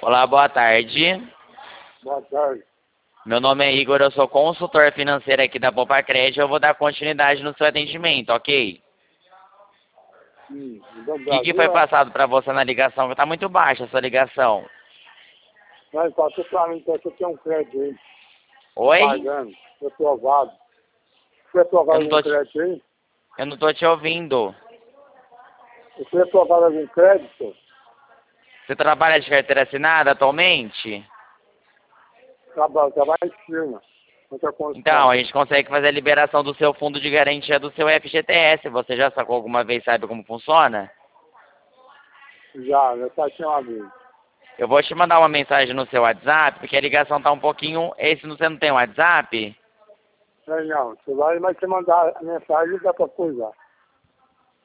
Olá, boa tarde. Boa tarde. Meu nome é Igor, eu sou consultor financeiro aqui da Poupa Crédito. Eu vou dar continuidade no seu atendimento, ok? Do O que Brasil, foi passado para você na ligação? Está muito baixa a sua ligação. mas passou para mim, então você tem um crédito aí, Oi? pagando, foi aprovado. Foi aprovado algum crédito aí? Eu não tô te ouvindo. Você foi aprovado algum crédito? Você trabalha de carteira assinada atualmente? Trabalho em firma. Outra condição. Então, a gente consegue fazer a liberação do seu fundo de garantia do seu FGTS. Você já sacou alguma vez, sabe como funciona? Já tinha uma vez. Eu vou te mandar uma mensagem no seu WhatsApp, porque a ligação tá um pouquinho... Você não tem WhatsApp? Não, você vai, mas você mandar a mensagem dá para coisar.